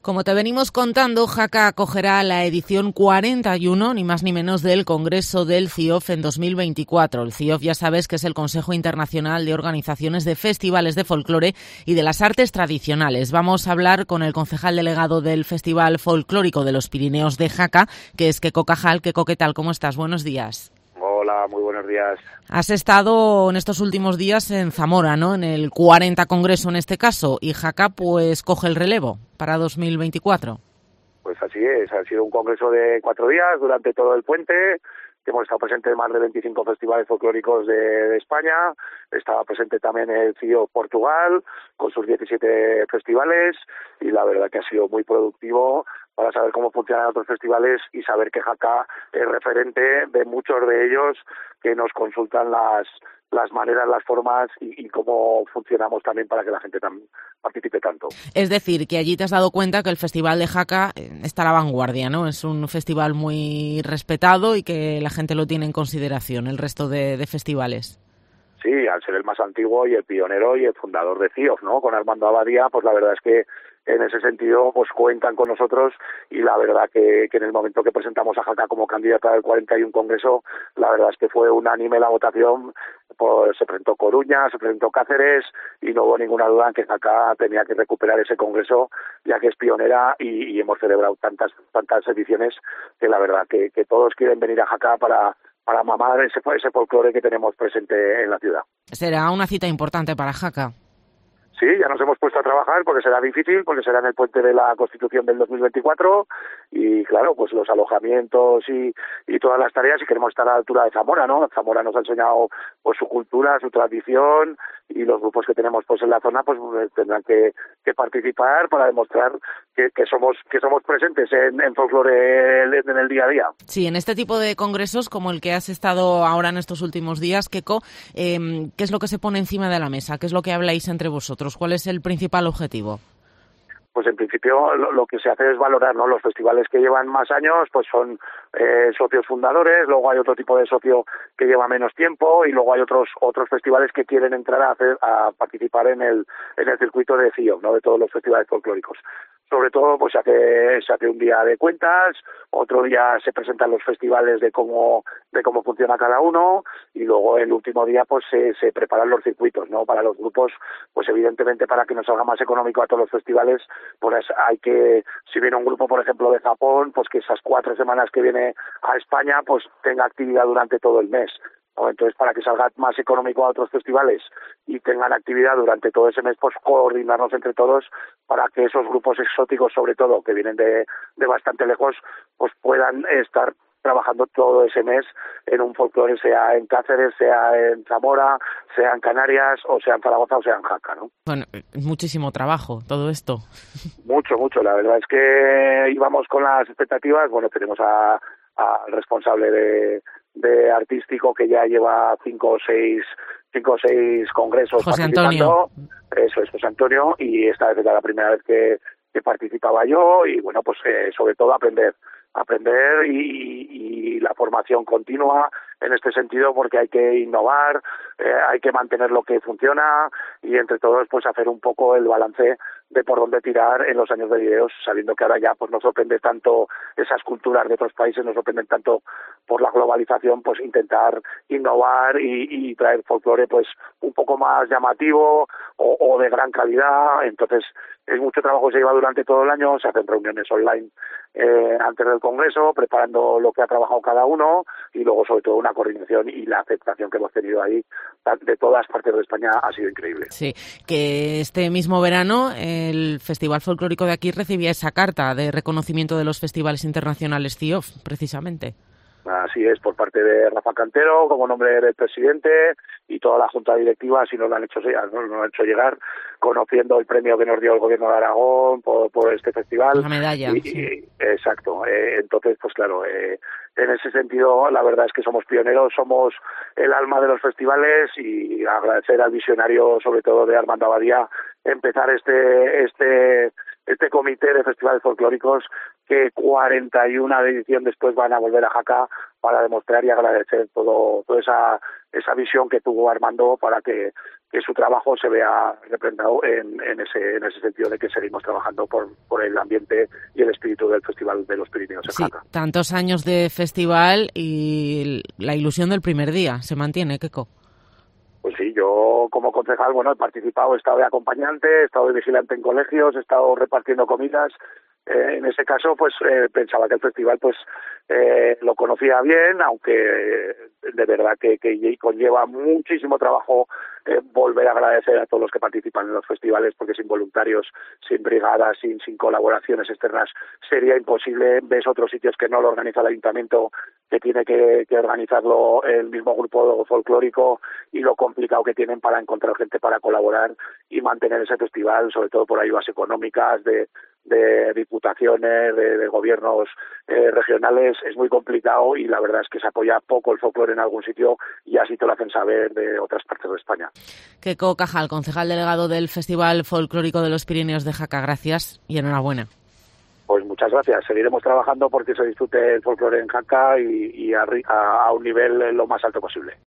Como te venimos contando, Jaca acogerá la edición 41, ni más ni menos, del Congreso del CIOF en 2024. El CIOF, ya sabes, que es el Consejo Internacional de Organizaciones de Festivales de Folclore y de las Artes Tradicionales. Vamos a hablar con el concejal delegado del Festival Folclórico de los Pirineos de Jaca, que es Queco Cajal. Queco, ¿qué tal? ¿Cómo estás? Buenos días. Hola, muy buenos días. Has estado en estos últimos días en Zamora, ¿no? En el 40 Congreso en este caso, y Jaca pues coge el relevo para 2024. Pues así es, ha sido un congreso de 4 días durante todo el puente. Hemos estado presentes en más de 25 festivales folclóricos de España. Estaba presente también el CIO Portugal con sus 17 festivales y la verdad que ha sido muy productivo para saber cómo funcionan otros festivales y saber que Jaca es referente de muchos de ellos que nos consultan las maneras, las formas y cómo funcionamos también para que la gente participe tanto. Es decir, que allí te has dado cuenta que el Festival de Jaca está a la vanguardia, ¿no? Es un festival muy respetado y que la gente lo tiene en consideración, el resto de festivales. Sí, al ser el más antiguo y el pionero y el fundador de CIOF, ¿no? Con Armando Abadía, pues la verdad es que en ese sentido pues cuentan con nosotros y la verdad que en el momento que presentamos a Jaca como candidata del 41 Congreso, la verdad es que fue unánime la votación, pues se presentó Coruña, se presentó Cáceres y no hubo ninguna duda en que Jaca tenía que recuperar ese Congreso ya que es pionera y hemos celebrado tantas ediciones que la verdad que todos quieren venir a Jaca para mamar ese folclore que tenemos presente en la ciudad. Será una cita importante para Jaca. Sí, ya nos hemos puesto a trabajar porque será difícil, porque será en el puente de la Constitución del 2024 y claro, pues los alojamientos y todas las tareas y queremos estar a la altura de Zamora, ¿no? Zamora nos ha enseñado pues su cultura, su tradición y los grupos que tenemos pues en la zona pues tendrán que participar para demostrar que somos presentes en folclore en el día a día. Sí, en este tipo de congresos como el que has estado ahora en estos últimos días, Queco, ¿qué es lo que se pone encima de la mesa? ¿Qué es lo que habláis entre vosotros? ¿Cuál es el principal objetivo? Pues en principio lo que se hace es valorar, ¿no? Los festivales que llevan más años pues son socios fundadores, luego hay otro tipo de socio que lleva menos tiempo y luego hay otros festivales que quieren entrar a participar en el circuito de CIOF, ¿no? De todos los festivales folclóricos. Sobre todo pues se hace un día de cuentas, otro día se presentan los festivales de cómo funciona cada uno y luego el último día pues se preparan los circuitos, ¿no? Para los grupos, pues evidentemente para que nos salga más económico a todos los festivales, pues hay que, si viene un grupo por ejemplo de Japón, pues que esas 4 semanas que viene a España pues tenga actividad durante todo el mes. ¿No? Entonces, para que salga más económico a otros festivales y tengan actividad durante todo ese mes, pues coordinarnos entre todos para que esos grupos exóticos, sobre todo, que vienen de bastante lejos, pues puedan estar trabajando todo ese mes en un folclore, sea en Cáceres, sea en Zamora, sea en Canarias, o sea en Zaragoza, o sea en Jaca, ¿no? Bueno, es muchísimo trabajo todo esto. Mucho. La verdad es que íbamos con las expectativas. Bueno, tenemos al responsable de artístico que ya lleva 5 o 6 congresos José participando. Antonio. Eso es, José Antonio, y esta vez era la primera vez que participaba yo y bueno, pues sobre todo aprender y la formación continua en este sentido porque hay que innovar, hay que mantener lo que funciona y entre todos pues hacer un poco el balance de por dónde tirar en los años de videos, sabiendo que ahora ya pues nos sorprende tanto esas culturas de otros países, nos sorprenden tanto por la globalización, pues intentar innovar y traer folclore pues un poco más llamativo o de gran calidad. Entonces es mucho trabajo que se lleva durante todo el año, se hacen reuniones online antes del Congreso, preparando lo que ha trabajado cada uno y luego sobre todo una coordinación y la aceptación que hemos tenido ahí de todas partes de España ha sido increíble. Sí, que este mismo verano el Festival Folclórico de aquí recibía esa carta de reconocimiento de los festivales internacionales CIOF, precisamente. Así es, por parte de Rafa Cantero, como nombre del presidente, y toda la Junta Directiva, así nos lo han hecho llegar, conociendo el premio que nos dio el Gobierno de Aragón por este festival. La medalla. Sí. Exacto. Entonces, pues claro, en ese sentido, la verdad es que somos pioneros, somos el alma de los festivales y agradecer al visionario, sobre todo de Armando Abadía, empezar este comité de festivales folclóricos que 41 edición después van a volver a Jaca para demostrar y agradecer toda esa visión que tuvo Armando para que su trabajo se vea representado en ese sentido de que seguimos trabajando por el ambiente y el espíritu del Festival de los Pirineos en Jaca. Tantos años de festival y la ilusión del primer día se mantiene, Queco. Pues sí, yo como concejal, he participado, he estado de acompañante, he estado de vigilante en colegios, he estado repartiendo comidas. En ese caso, pensaba que el festival, lo conocía bien, aunque de verdad que conlleva muchísimo trabajo volver a agradecer a todos los que participan en los festivales, porque sin voluntarios, sin brigadas, sin colaboraciones externas, sería imposible. Ves otros sitios que no lo organiza el ayuntamiento, que tiene que organizarlo el mismo grupo folclórico, y lo complicado que tienen para encontrar gente para colaborar y mantener ese festival, sobre todo por ayudas económicas de diputaciones, de gobiernos regionales. Es muy complicado y la verdad es que se apoya poco el folclore en algún sitio, y así te lo hacen saber de otras partes de España. Queco Cajal, concejal delegado del Festival Folclórico de los Pirineos de Jaca, gracias y enhorabuena. Pues muchas gracias. Seguiremos trabajando porque se disfrute el folclore en Jaca y a un nivel lo más alto posible.